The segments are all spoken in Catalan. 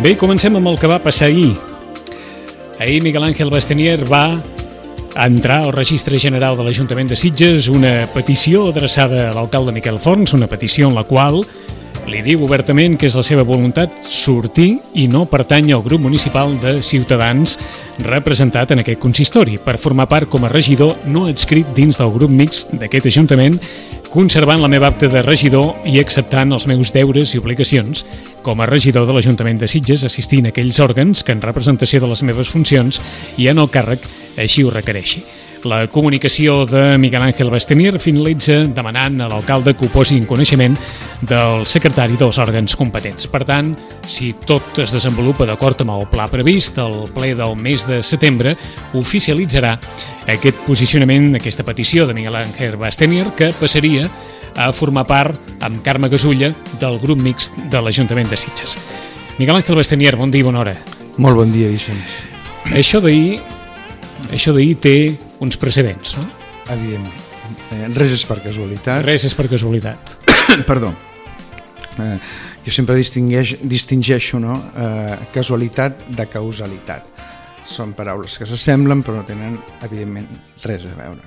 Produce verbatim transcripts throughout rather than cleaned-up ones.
Bé, comencem amb el que va passar ahir. Ahir Miguel Ángel Bastenier va entrar al Registre General de l'Ajuntament de Sitges una petició adreçada a l'alcalde Miquel Forns, una petició en la qual li diu obertament que és la seva voluntat sortir i no pertany al grup municipal de Ciutadans representat en aquest consistori, per formar part com a regidor no adscrit dins del grup mixt d'aquest Ajuntament, conservant la meva acta de regidor i acceptant els meus deures i obligacions com a regidor de l'Ajuntament de Sitges, assistint a aquells òrgans que en representació de les meves funcions i en el càrrec així ho requereixi. La comunicació de Miguel Ángel Bastenier finalitza demanant a l'alcalde que ho posi en coneixement del secretari dels òrgans competents. Per tant, si tot es desenvolupa d'acord amb el pla previst, el ple del mes de setembre oficialitzarà aquest posicionament, aquesta petició de Miguel Ángel Bastenier, que passaria a formar part amb Carme Gasulla del grup mixt de l'Ajuntament de Sitges. Miguel Ángel Bastenier, bon dia i bona hora. Molt bon dia, Vicenç. Això d'ahir, això d'ahir té uns precedents, no? Evidentment. Eh, res és per casualitat. Res és per casualitat. Perdó. Eh, jo sempre distingueix, distingeixo no? eh, casualitat de causalitat. Són paraules que s'assemblen però no tenen, evidentment, res a veure.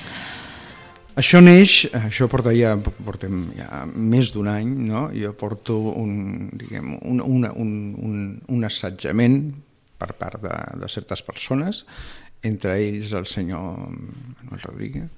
Això neix, això porta ja, portem ja més d'un any, no? Jo porto un, diguem, un, un, un, un, un assetjament per part de, de certes persones, entre ells el senyor Manuel Rodríguez,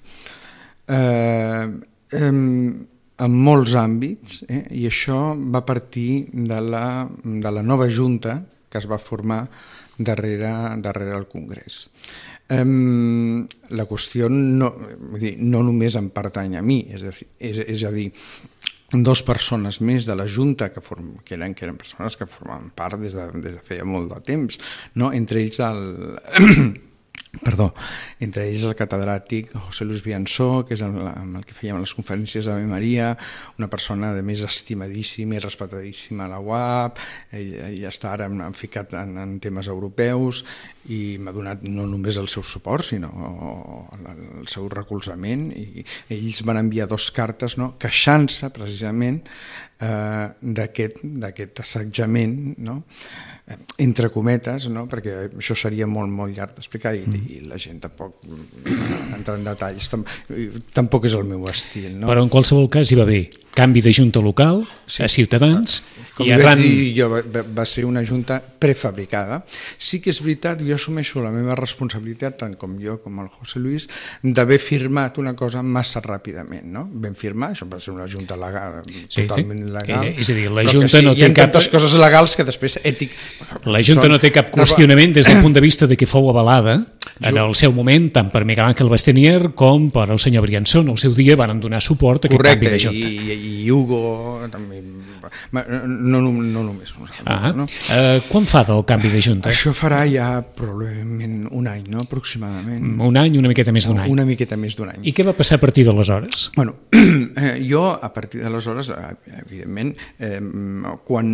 eh, eh, en molts àmbits, eh, i això va partir de la, de la nova junta que es va formar darrere, darrere el Congrés. Eh, la qüestió no, vull dir, no només em pertany a mi, és a dir, és, és a dir dos persones més de la Junta que, form, que, eren, que eren persones que formaven part des de, des de feia molt de temps, no? Entre ells el... Perdó, entre ells el catedràtic José Luis Biansó, que és el, amb el que fèiem les conferències d'Ave Maria, una persona de més estimadíssima i respectadíssima a la U A P, ell, ell està ara ficat en, en temes europeus i m'ha donat no només el seu suport, sinó el seu recolzament, i ells van enviar dos cartes, no? Queixant-se precisament eh, d'aquest, d'aquest assetjament, no? Entre cometes, no? Perquè això seria molt, molt llarg d'explicar i, i la gent tampoc entra en detalls, tampoc és el meu estil, no? Però en qualsevol cas hi va haver canvi de junta local, sí, a Ciutadans, com i arran... vaig dir jo, va, va ser una junta prefabricada. Sí que és veritat, jo assumeixo la meva responsabilitat, tant com jo com el José Luis, d'haver firmat una cosa massa ràpidament, no? Vam firmar, això va ser una junta legal, sí, totalment sí, legal, que, és a dir, la junta sí, no té hi ha cap... tantes coses legals que després ètic... La junta no té cap qüestionament des del punt de vista de que fou avalada en el seu moment, tant per Miguel Ángel Bastenier com per el senyor Briançó. En el seu dia van donar suport a aquest correcte, canvi de junta. I, i Hugo també, no, no, no només nosaltres. Ah, no? uh, quan fa del canvi de junta? Això farà ja probablement un any, no? Aproximadament. Un any, una miqueta més d'un any. Una miqueta més d'un any. I què va passar a partir d'aleshores? Bueno, jo a partir d'aleshores, evidentment, eh, quan...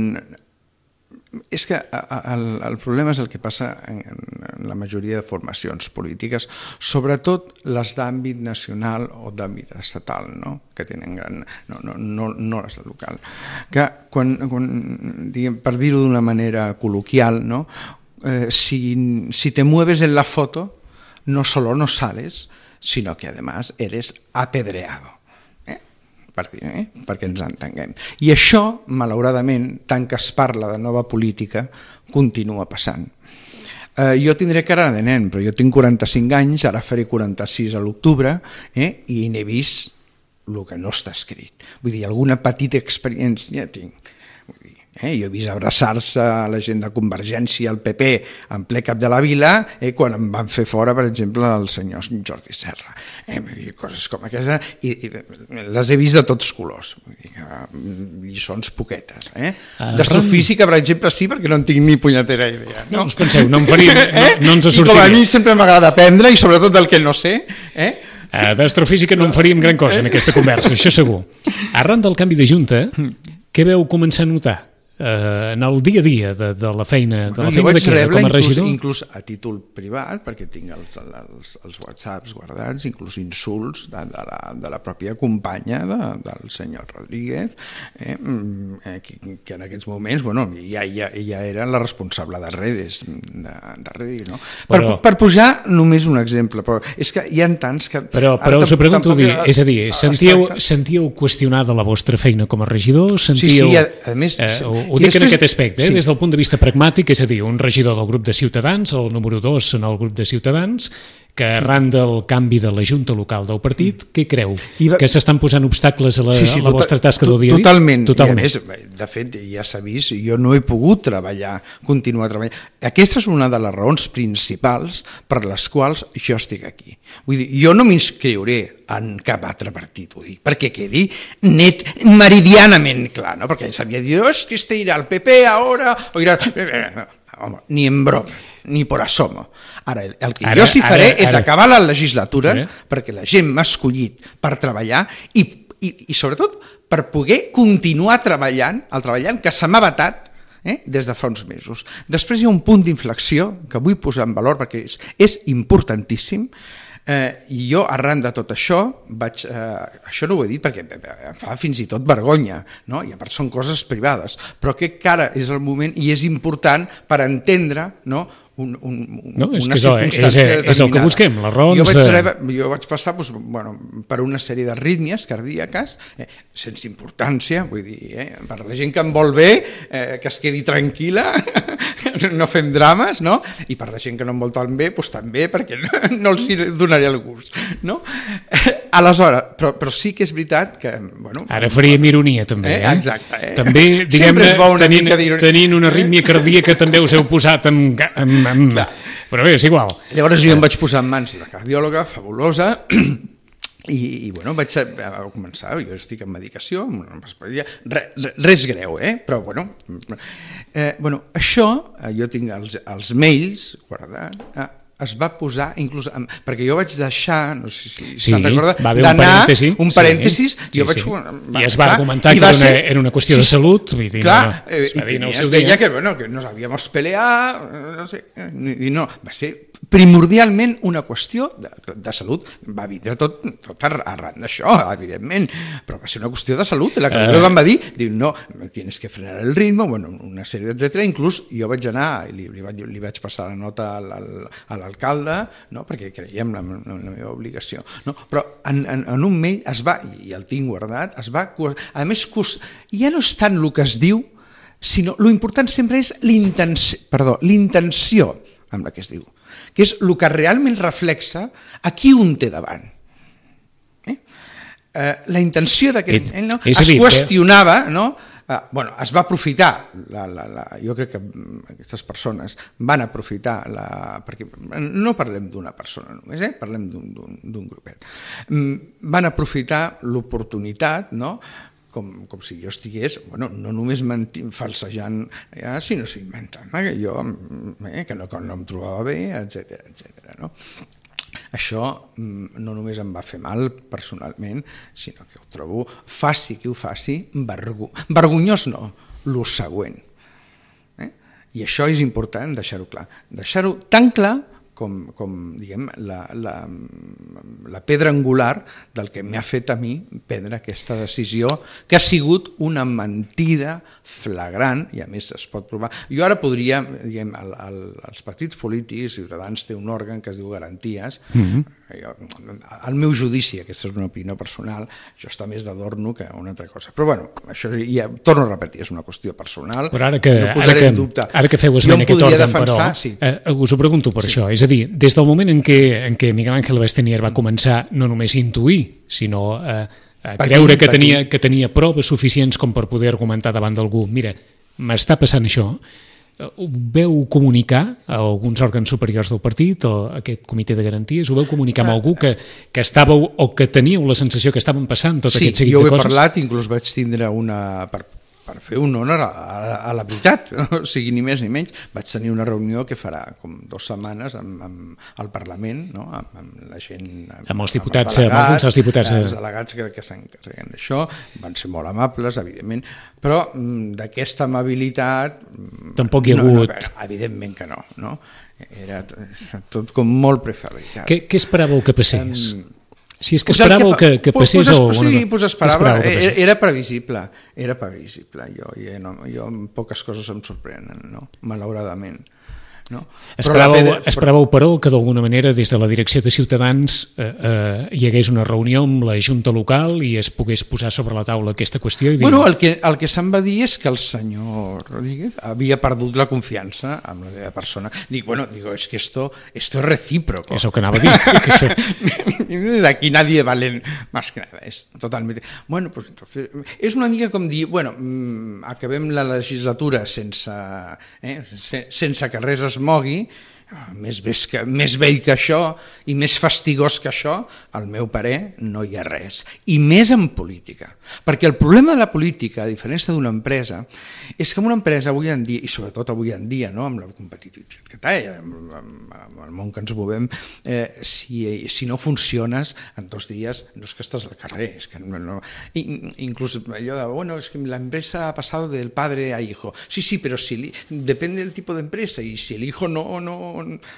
És que el, el problema és el que passa en, en la majoria de formacions polítiques, sobretot les d'àmbit nacional o d'àmbit estatal, no? Que tenen gran... No, no, no, no les de local. Que quan, quan diguem, per dir-ho d'una manera col·loquial, no? eh, si, si te mueves en la foto, no solo no sales, sino que además eres apedreado. Eh? Perquè ens entenguem. I això, malauradament, tant que es parla de nova política, continua passant. Eh, jo tindré cara de nen, però jo tinc quaranta-cinc anys, ara faré quaranta-sis a l'octubre, eh? I n'he vist el que no està escrit. Vull dir, alguna petita experiència tinc. Vull dir, eh? Jo he vist abraçar-se a la gent de Convergència, al P P, en ple cap de la vila, eh? Quan em van fer fora, per exemple, el senyor Jordi Serra. Eh? Vull dir, coses com aquesta, i, i les he vist de tots colors. Vull dir, lliçons poquetes. Eh? Uh, D'astrofísica, per exemple, sí, perquè no en tinc ni punyetera idea. No, no us penseu, no en faríem, no, no ens sortiré. I com a mi sempre m'agrada aprendre, i sobretot del que no sé, eh? Uh, D'astrofísica no en faríem gran cosa en aquesta conversa, això segur. Arran del canvi de junta, què veu començar a notar eh, en el dia a dia de, de la feina, de bueno, la feina de què, com a regidor? Inclús, inclús a títol privat, perquè tinc els, els, els whatsapps guardats, inclús insults de, de, la, de la pròpia companya de, del senyor Rodríguez, eh, que, que en aquests moments bueno, ja, ja, ja era la responsable de redes, de, de redes no? Però, per, per posar només un exemple, però és que hi ha tants que... Però, però us ho pregunto, dir, és a dir, sentíeu, sentíeu qüestionada la vostra feina com a regidor? Sentíeu, sí, sí, a, a més... Eh, ho, ho dic després, en aquest aspecte, eh, sí. Des del punt de vista pragmàtic, és a dir, un regidor del grup de Ciutadans, el número dos en el grup de Ciutadans, que arran del canvi de la Junta Local del partit, què creu? Va... Que s'estan posant obstacles a la, sí, sí, a la vostra tasca del dia a dia? Totalment. Totalment. I a més, de fet, ja s'ha vist, jo no he pogut treballar, continuar treballant. Aquesta és una de les raons principals per les quals jo estic aquí. Vull dir, jo no m'inscriuré en cap altre partit, ho dic, perquè quedi net, meridianament clar, no? Perquè s'havia dit, oh, és que este irà al P P ara, o irà... Home, ni en broma, ni por asomo. Ara, el, el que ara, jo sí faré ara, ara. és acabar la legislatura ara. perquè la gent m'ha escollit per treballar i, i, i sobretot per poder continuar treballant, el treballant que se m'ha vetat eh, des de fa uns mesos. Després hi ha un punt d'inflexió que vull posar en valor perquè és, és importantíssim. Eh, I jo, arran de tot això, vaig, eh, això no ho he dit perquè em fa fins i tot vergonya, no? I a part són coses privades, però crec que ara és el moment i és important per entendre, no?, un, un, no, és una que circumstància és, és, és el que busquem, les raons... Jo vaig, de... jo vaig passar doncs, bueno, per una sèrie d'arrítmies cardíaques, eh, sense importància, vull dir, eh, per la gent que em vol bé, eh, que es quedi tranquil·la, no fem drames, no? I per la gent que no em vol tan bé, doncs també, perquè no, no els donaré el gust, no? Aleshores, però, però sí que és veritat que... Bueno, ara faríem ironia, també, eh? eh? Exacte. Eh? També, diguem-ne, tenint, tenint una arrítmia cardíaca també us heu posat amb... amb Clar. Però bé, és igual. Llavors jo em vaig posar en mans la cardiòloga fabulosa i, i bueno, vaig a, a començar, jo estic en medicació, res, res greu, eh? Però bueno, eh, bueno això, jo tinc els, els mails guardats, eh, es va posar, inclús, perquè jo vaig deixar, no sé si sí, se'n recorda, d'anar un parèntesi, un parèntesis sí, jo sí, vaig... Sí. Va, I es va clar, argumentar que era una, era una qüestió sí, de salut, vull dir, clar, no, no, es va dir, no, i es deia que, bueno, que nos habíamos peleado, no sé, i no, va ser primordialment una qüestió de, de salut, va vindre tot, tot arran d'això, evidentment, però va ser una qüestió de salut, la cardiòloga uh. em va dir, diu, no, tienes que frenar el ritmo, bueno, una sèrie etcètera, inclús jo vaig anar, li, li, vaig, li vaig passar la nota al, al, a l'alcalde, no? Perquè creiem la, la, la meva obligació, no? Però en, en, en un mail es va, i el tinc guardat, es va, a més, ja no és tant el que es diu, sinó l'important sempre és l'intenció, perdó, l'intenció amb la que es diu, que és el que realment reflexa a qui un té davant. Eh? Eh, la intenció d'aquest... Eh, no? Es dir, qüestionava, eh? no? Eh, bueno, es va aprofitar, la, la, la, jo crec que aquestes persones van aprofitar, la, perquè no parlem d'una persona només, eh? Parlem d'un grupet, van aprofitar l'oportunitat, no?, Com, com si jo estigués, bueno, no només mentint, falsejant, ja, sinó inventant que jo eh, que, no, que no em trobava bé, etcètera, etcètera, no? Això no només em va fer mal personalment, sinó que ho trobo, faci qui ho faci, vergo... vergonyós no, lo següent. Eh? I això és important deixar-ho clar. Deixar-ho tan clar com, com diguem, la, la, la pedra angular del que m'ha fet a mi prendre aquesta decisió, que ha sigut una mentida flagrant, i a més es pot provar. Jo ara podria, diguem, el, el, els partits polítics, Ciutadans té un òrgan que es diu Garanties, mm-hmm. jo, el meu judici, aquesta és una opinió personal, això està més d'adorno que una altra cosa. Però bueno, això ja, torno a repetir, és una qüestió personal, però ara que, no posaré ara que, en dubte. Ara que feu esment aquest òrgan, defensar, però, sí. eh, us ho pregunto per sí. això, és a dir, des del moment en què, en què Miguel Ángel Bastenier va començar no només a intuir, sinó a, a creure que tenia, que tenia proves suficients com per poder argumentar davant d'algú, mira, m'està passant això, ho veu comunicar a alguns òrgans superiors del partit o a aquest comitè de garanties, ho veu comunicar amb algú que, que estàveu o que teníeu la sensació que estaven passant tot sí, aquest seguit de coses? Sí, jo ho he parlat, inclús vaig tindre una... Per, per fer un honor a, a, a la veritat, no? O sigui, ni més ni menys. Vaig tenir una reunió que farà com dues setmanes amb, amb el Parlament, no? amb, amb la gent... Amb, amb els diputats, amb, amb alguns dels diputats. Els delegats que, que s'encarreguen d'això, van ser molt amables, evidentment, però d'aquesta amabilitat... Tampoc hi ha hagut... No, no, evidentment que no, no? Era tot com molt prefabricat. Què, què esperàveu que passés? Um, Si és que pues esperàveu que, que, que passés pues, o... Sí, pues esperava, era, era previsible, era previsible. Jo, jo, no, jo poques coses em sorprenen, no? Malauradament. No? Esperàveu, però, esperàveu, però, que d'alguna manera des de la direcció de Ciutadans eh, eh, hi hagués una reunió amb la Junta Local i es pogués posar sobre la taula aquesta qüestió? I dir... Bueno, el que, el que se'm va dir és que el senyor Rodríguez havia perdut la confiança en la meva persona. Dic, bueno, digo, es que esto, esto es recíproco. És el que anava a dir. Que això... Aquí nadie vale más que nada. Es totalmente... Bueno, pues entonces, és una mica com dir, bueno, mmm, acabem la legislatura sense, eh, sense que res es mogui, més, que, més vell que això i més fastigós que això, al meu parer no hi ha res, i més en política, perquè el problema de la política, a diferència d'una empresa, és que una empresa avui en dia, i sobretot avui en dia, no, amb la competitivitat que té, amb, amb el món que ens movem, eh, si, si no funciones en dos dies no és que estàs al carrer, és que no, no, inclús allò de, bueno, es que la empresa ha pasado del padre a hijo, sí, sí, però si li, depende del tipus d'empresa, i si el hijo no, no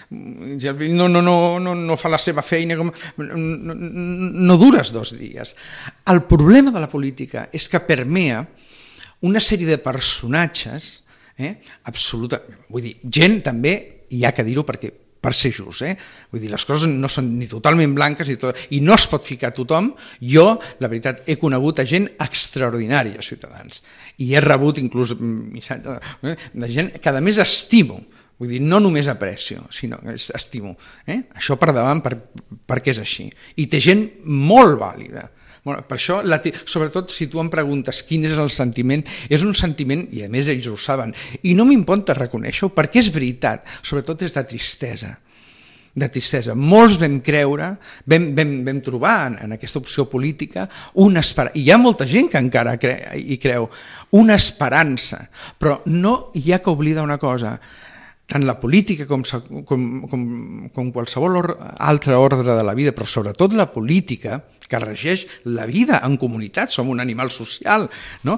no, no, no, no, no fa la seva feina, com, no, no, no dures dos dies. El problema de la política és que permea una sèrie de personatges, eh, absoluta, vull dir, gent també, hi ha que dir-ho perquè per ser just, eh? Vull dir, les coses no són ni totalment blanques i, tot, i no es pot ficar a tothom. Jo, la veritat, he conegut a gent extraordinària, Ciutadans, i he rebut inclús missatges eh, de gent que a més estimo. Vull dir, no només aprecio, sinó que estimo. Eh? Això per davant per, perquè és així. I té gent molt vàlida. Bueno, per això, la te... sobretot si tu em preguntes quin és el sentiment, és un sentiment, i a més ells ho saben, i no m'importa reconèixer-ho, perquè és veritat, sobretot és de tristesa. de tristesa. Molts vam creure, vam, vam, vam trobar en, en aquesta opció política una esperança, i hi ha molta gent que encara cre... hi creu, una esperança, però no hi ha que oblidar una cosa, tant la política com, com, com, com qualsevol or, altre ordre de la vida, però sobretot la política, que regeix la vida en comunitat, som un animal social, no,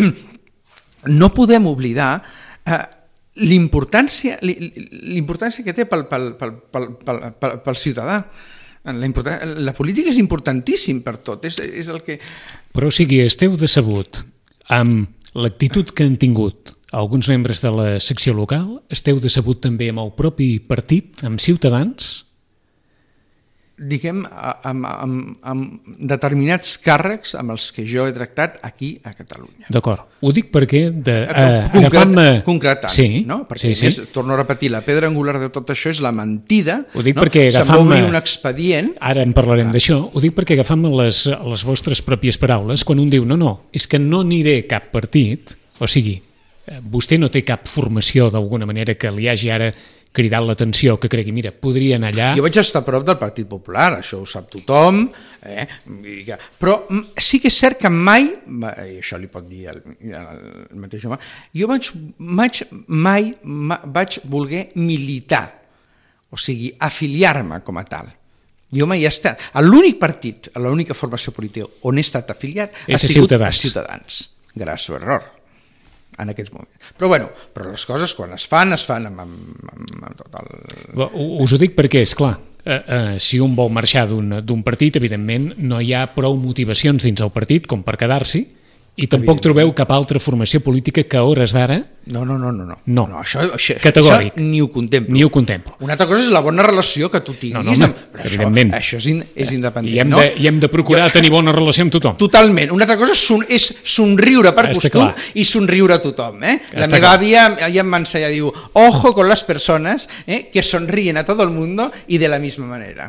no podem oblidar eh, l'importància l'importància que té pel, pel, pel, pel, pel, pel ciutadà. La, la política és importantíssim per tot, és, és el que... Però o sigui, esteu decebut amb l'actitud que han tingut alguns membres de la secció local? Esteu decebut també amb el propi partit, amb Ciutadans? Diguem, amb, amb, amb determinats càrrecs amb els que jo he tractat aquí a Catalunya. D'acord. Ho dic perquè... De, uh, Concret, concretant, sí, no? Perquè, sí, sí. Més, torno a repetir, la pedra angular de tot això és la mentida. Ho dic no? perquè agafant... Se'm va obrir un expedient... Ara en parlarem ah. d'això. Ho dic perquè agafant les, les vostres pròpies paraules, quan un diu, no, no, és que no aniré a cap partit, o sigui, vostè no té cap formació d'alguna manera que li hagi ara cridat l'atenció, que cregui, mira, podria anar allà... Jo vaig estar a prop del Partit Popular, això ho sap tothom, eh? Però sí que és cert que mai, i això li pot dir el, el mateix home, jo vaig, vaig, mai vaig voler militar, o sigui, afiliar-me com a tal. Jo mai he estat. L'únic partit, l'única formació política on he estat afiliat ha sigut a Ciutadans. Gràcies o error. En aquests moments. Però bueno, però les coses quan es fan, es fan amb, amb, amb tot el... Us ho dic perquè, és clar, eh, eh, si un vol marxar d'un partit, evidentment no hi ha prou motivacions dins el partit com per quedar-s'hi, i tampoc trobeu cap altra formació política que a hores d'ara... No, no, no, no. no. no. no això, això, Categòric. Això ni ho contemplo. Ni ho contemplo. Una altra cosa és la bona relació que tu tinguis. No, no, amb... Però evidentment. Això, això és, in, és independent. I hem, no? de, i hem de procurar jo... tenir bona relació amb tothom. Totalment. Una altra cosa és, son, és somriure per Està costum clar. I somriure a tothom. Eh? La Està meva clar. àvia ja em va ensenyar, diu, ojo con las personas eh, que sonríen a todo el mundo y de la misma manera.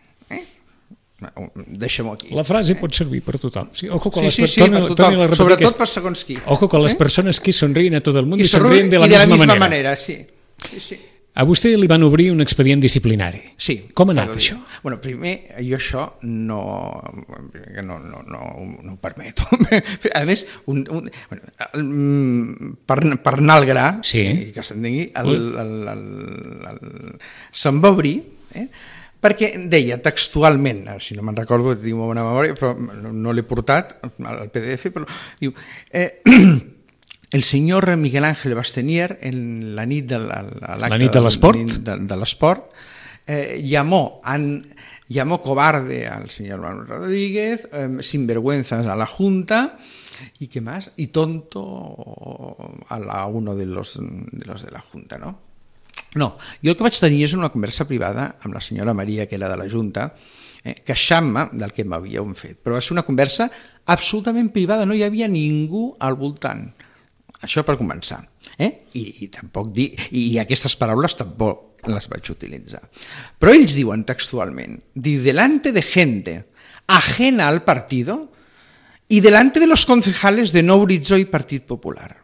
Deixem-ho aquí. La frase eh? pot servir per tothom. Sí, ojo con sí, las sí, sí, per tothom. Sobretot aquest... per segons qui. Ojo con las eh? persones que sonríen a tot el món i sonríen de la, i de misma, la misma manera. manera. Sí. Sí, sí. A vostè li van obrir un expedient disciplinari. Sí. Com ha anat això? Bueno, primer, jo això no, no, no, no, no ho permeto. A més, un, un, bueno, per, per anar al gra, sí. eh, que s'entengui, el, el, el, el, se'm va obrir, eh, perquè deia textualment, si no me'n recordo, tinc una bona memòria, però no, no l'he portat al P D F, però diu... Eh, el señor Miguel Ángel Bastenier, en la nit de l'esport, de, de l'esport eh, llamó, an, llamó cobarde al señor Manuel Rodríguez, eh, sinvergüenzas a la Junta, y qué más, y tonto a la uno de los, de los de la Junta, ¿no? No, jo el que vaig tenir és una conversa privada amb la senyora Maria, que era de la Junta, eh, queixant-me del que m'havíem fet, però va ser una conversa absolutament privada, no hi havia ningú al voltant. Això per començar. Eh? I, i, tampoc di, i aquestes paraules tampoc les vaig utilitzar. Però ells diuen textualment, di delante de gente ajena al partido y delante de los concejales de Nou Horitzó i Partit Popular.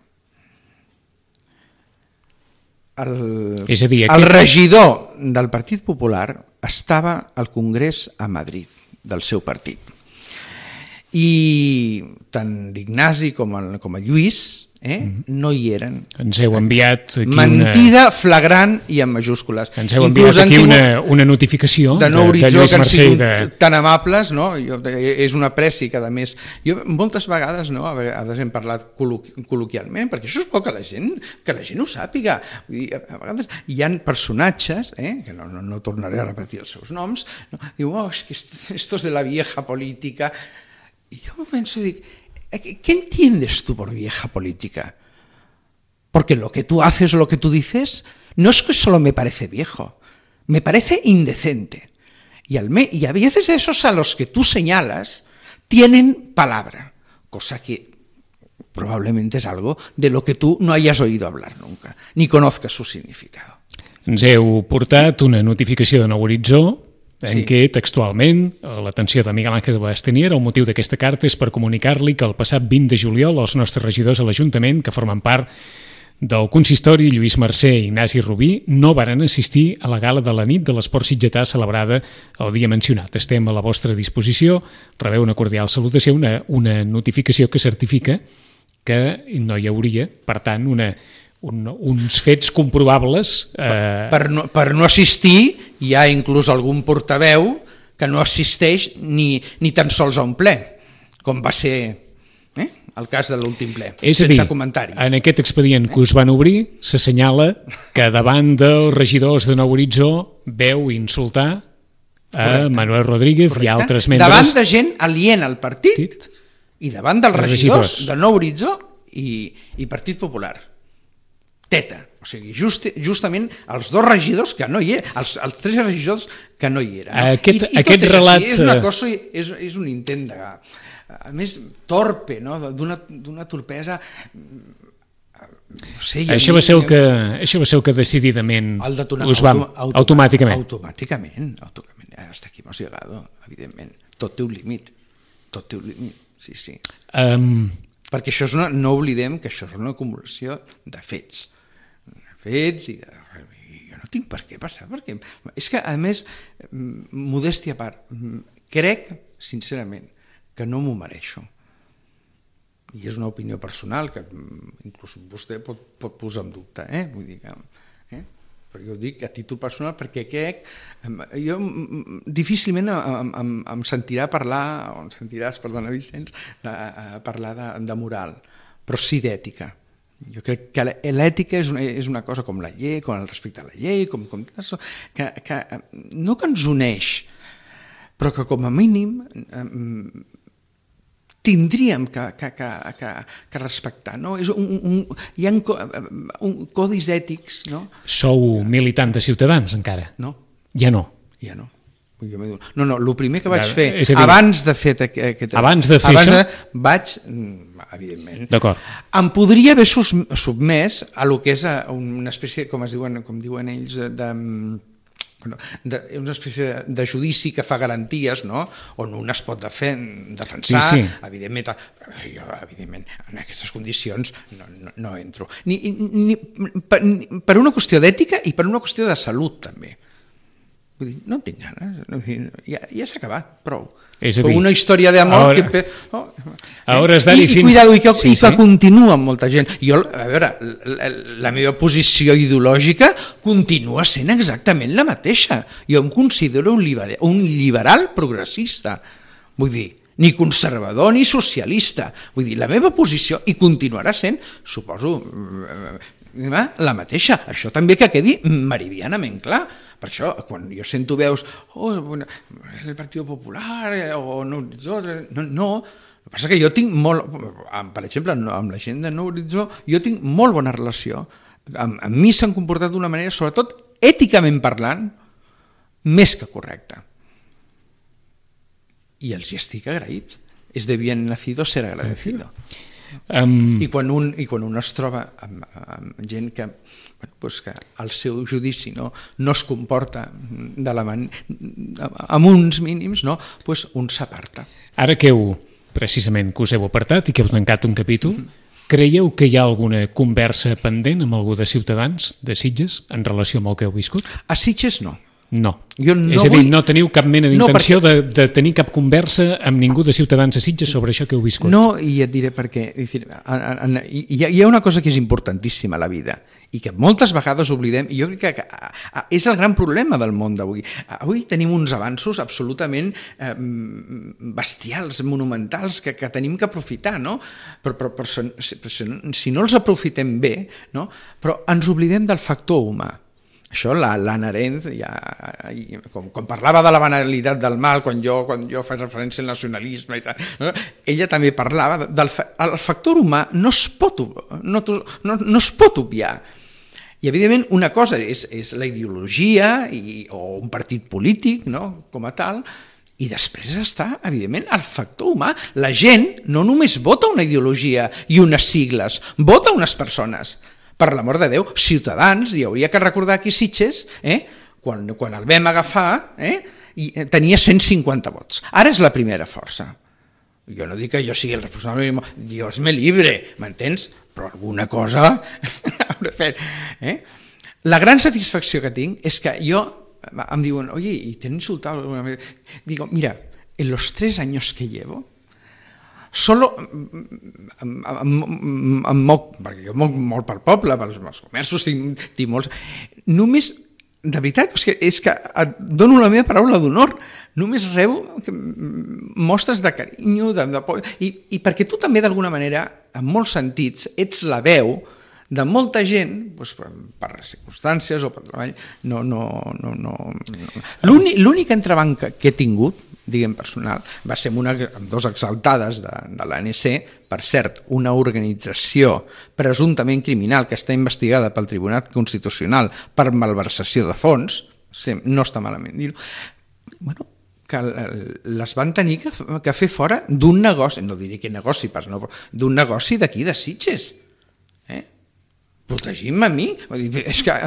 El, És a dir, el regidor del Partit Popular estava al Congrés a Madrid, del seu partit. I tant l'Ignasi com el, com el Lluís Eh? no hi eren. Ens heu enviat aquí mentida una... flagrant i en majúscules. Ens heu enviat Inclús aquí una, una notificació de, Nou Horitzó, de Lluís Mercè que han de... tan amables, no? Jo, és una pressi que a més jo moltes vegades, no? a vegades hem parlat col·loquialment, perquè això és bo que la gent que la gent ho sàpiga. Vull dir, a vegades hi ha personatges, eh? que no, no, no tornaré a repetir els seus noms, no? Diu, oh, és que esto es de la vieja política, i jo penso i dic, ¿qué entiendes tú por vieja política? Porque lo que tú haces o lo que tú dices no es que solo me parece viejo, me parece indecente. Y, al me y a veces esos a los que tú señalas tienen palabra, cosa que probablemente es algo de lo que tú no hayas oído hablar nunca, ni conozcas su significado. Ens heu portat una notificació de Nou Horitzó en sí. què textualment l'atenció de Miguel Ángel Bastenier, el motiu d'aquesta carta és per comunicar-li que el passat vint de juliol els nostres regidors a l'Ajuntament, que formen part del consistori, Lluís Mercè i Ignasi Rubí, no varen assistir a la gala de la nit de l'esport sitgetà celebrada el dia mencionat. Estem a la vostra disposició, rebeu una cordial salutació, una, una notificació que certifica que no hi hauria, per tant, una Un, uns fets comprovables eh... per, per, no, per no assistir. Hi ha inclús algun portaveu que no assisteix ni, ni tan sols a un ple, com va ser eh, el cas de l'últim ple, és sense dir, comentaris. En aquest expedient que us van obrir s'assenyala que davant dels regidors de Nou Horitzó veu insultar a Correcte. Manuel Rodríguez Correcte. I altres membres davant de gent aliena al partit i davant dels regidors, regidors de Nou Horitzó i, i Partit Popular. Teta, o sigui, just, justament els dos regidors que no hi eren, els, els tres regidors que no hi eren. No? Aquest, I, i aquest és relat... Així, és una cosa, és, és un intent de... A més, torpe, no? D'una torpesa... No sé, això, va ser el que, això va ser el que decididament us vam... Autom automàticament. Automàticament. automàticament. Hasta aquí hemos llegado, evidentment. Tot té un límit. Tot té un límit, sí, sí. Um... Perquè això és una... No oblidem que això és una acumulació de fets. fets i, i jo no tinc per què passar perquè és que a més modèstia a part crec sincerament que no m'ho mereixo i és una opinió personal que inclús vostè pot, pot posar en dubte eh? Vull dir que, eh? perquè ho dic a títol personal perquè crec jo difícilment em, em, em sentirà parlar o em sentiràs, perdona Vicenç de, a parlar de, de moral però sí d'ètica. Jo crec que l'ètica és una, és una cosa com la llei, com el respecte a la llei, com, com que, que no que ens uneix, però que com a mínim eh, tindríem que, que, que, que, que respectar. No? És un, un, hi ha un, un codis ètics. No? Sou militant de Ciutadans encara? No. Ja no? Ja no. No, no, el primer que vaig ja, fer, dir, abans de fer aquest... Abans de fer abans això? De, vaig, evidentment, d'acord. Em podria haver submès a lo que és una espècie, com es diuen, com diuen ells, de, de, una espècie de judici que fa garanties, no? On un es pot defen, defensar, sí, sí. Evidentment, jo, evidentment, en aquestes condicions no, no, no entro. Ni, ni, per, ni, per una qüestió d'ètica i per una qüestió de salut, també. Vull dir, no en tinc ganes, ja, ja s'ha acabat, prou. És a dir, una història d'amor ahora, que... Oh, a hores d'ara i, fins... I, cuidado, i que, sí, i que sí. continua amb molta gent. Jo, a veure, la, la meva posició ideològica continua sent exactament la mateixa. Jo em considero un liberal, un liberal progressista. Vull dir, ni conservador ni socialista. Vull dir, la meva posició, i continuarà sent, suposo, la mateixa. Això també que quedi meridianament clar. Per això, quan jo sento veus, oh, el Partit Popular, o no, no, no, el que passa que jo tinc molt, per exemple, amb la gent de Nou Horitzó, jo tinc molt bona relació. Amb, amb mi s'han comportat d'una manera, sobretot èticament parlant, més que correcta. I els hi estic agraït. És de bien nacido ser agradecido. Um... I, quan un, I quan un es troba amb, amb gent que, bueno, pues que el seu judici no, no es comporta de la man... amb uns mínims, no? Pues un s'aparta. Ara que heu, precisament, que us heu apartat i que heu tancat un capítol, mm-hmm. Creieu que hi ha alguna conversa pendent amb algú de Ciutadans, de Sitges, en relació amb el que heu viscut? A Sitges no. No. Jo no és a dir, vull... no teniu cap mena d'intenció no, perquè... de, de tenir cap conversa amb ningú de Ciutadans a Sitges sobre això que heu viscut? No, i et diré per què. Hi ha una cosa que és importantíssima a la vida i que moltes vegades oblidem, i jo crec que és el gran problema del món d'avui. Avui tenim uns avanços absolutament eh, bestials, monumentals, que, que tenim que aprofitar, no? Però, però, però si, si no els aprofitem bé, no? Però ens oblidem del factor humà. Això l'Anna Arendt, ja, com, quan parlava de la banalitat del mal, quan jo, quan jo faig referència al nacionalisme i tal, no? Ella també parlava del el factor humà no es pot, no, no, no es pot obviar. I evidentment una cosa és, és la ideologia i, o un partit polític, no? Com a tal, i després està, evidentment, el factor humà. La gent no només vota una ideologia i unes sigles, vota unes persones. Per l'amor de Déu, Ciutadans, i hauria que recordar aquí Sitges, eh, quan, quan el vam agafar, eh, i tenia cent cinquanta vots. Ara és la primera força. Jo no dic que jo sigui el responsable, Dios me libre, m'entens? Però alguna cosa hauré fet. Eh? La gran satisfacció que tinc és que jo, em diuen, oye, ¿y te han insultado alguna vez? Digo, mira, en los tres años que llevo, solo amb, amb, amb moc, perquè jo moc molt pel poble, pels meus comerços, tinc, tinc molts, només, de veritat, és que, és que et dono la meva paraula d'honor, només rebo mostres de carinyo, de, de, i, i perquè tu també d'alguna manera, en molts sentits, ets la veu de molta gent, doncs, per circumstàncies o per treball, no, no, no, no. L'únic, l'únic entrebanc que he tingut, diguem personal, va ser amb, una, amb dos exaltades de, de l'A N C, per cert, una organització presumptament criminal que està investigada pel Tribunal Constitucional per malversació de fons, no està malament dir-ho, bueno, que les van tenir que, que fer fora d'un negoci, no diré que negoci, per no, d'un negoci d'aquí de Sitges. Eh? Protegint-me a mi. És que...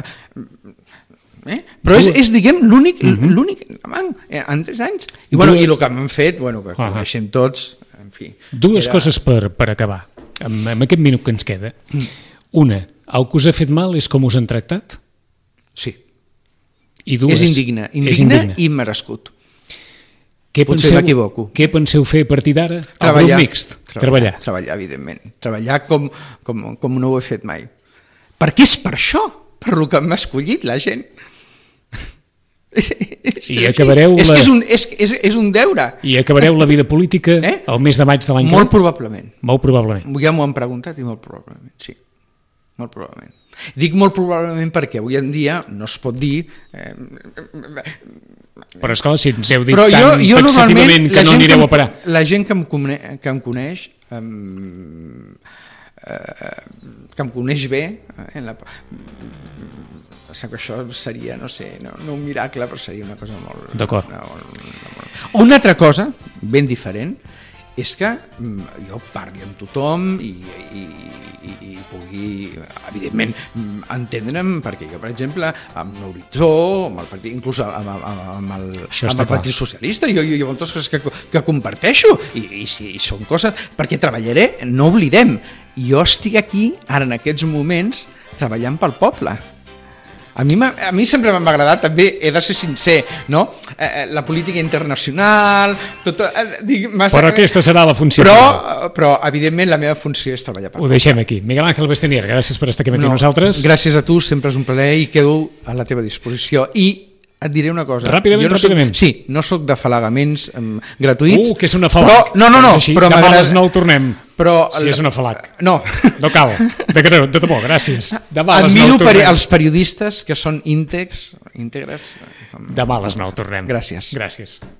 Eh? Però és, és diguem, l'únic uh-huh. l'únic eh, en tres anys. I, bueno, i el que m'han fet, bueno, que uh-huh. coneixem tots, en fi. Dues era... coses per, per acabar, amb, amb aquest minut que ens queda. Mm. Una, el que us ha fet mal és com us han tractat? Sí. I dues, és indigne, indigne, és indigne. I merescut. Què Potser penseu, m'equivoco. Què penseu fer a partir d'ara? Treballar. El grup mixt. Treballar. Treballar, evidentment. Treballar com, com, com no ho he fet mai. Perquè és per això, per el que m'ha escollit la gent. És, és, I acabareu és, la... és, un, és, és, és un deure. I acabareu la vida política eh? el mes de maig de l'any que ve? Molt probablement. Molt probablement. Ja m'ho han preguntat i molt probablement, sí. Molt probablement. Dic molt probablement perquè avui en dia no es pot dir... Eh... Però esclar, si ens heu dit Però tan jo, jo taxativament que no anireu a parar. La gent que em, coneix, que em coneix... Eh, que em coneix bé... Eh, en la... que això seria, no sé, no, no un miracle, però seria una cosa molt... D'acord. Una, una altra cosa, ben diferent, és que jo parli amb tothom i, i, i, i pugui, evidentment, entendre'm, perquè jo, per exemple, amb l'Horitzó, amb el partit, inclús amb, amb, amb el, amb el Partit Socialista, jo, jo hi ha moltes coses que, que comparteixo, i, i, i són coses, perquè treballaré, no oblidem, jo estic aquí, ara en aquests moments, treballant pel poble. A mi, a mi sempre m'ha agradat, també he de ser sincer, no? Eh, la política internacional, tot, eh, dic, massa... Però aquesta serà la funció. Però, però, evidentment, la meva funció és treballar per Ho deixem aquí. Miguel Ángel Bastenier, gràcies per estar aquí amb no, nosaltres. Gràcies a tu, sempre és un plaer i quedo a la teva disposició. I et diré una cosa. Ràpidament, no ràpidament. Soc, sí, no sóc d'afalagaments um, gratuïts. Uh, que és una falac. Però, no, no, no. Així, però demà a les nou tornem. Però, si és una falac. No. No cal. De, de, de debò, gràcies. Demà a les Admiro nou tornem. per els periodistes que són íntegrs. íntegres. Demà a les nou tornem. Gràcies. Gràcies.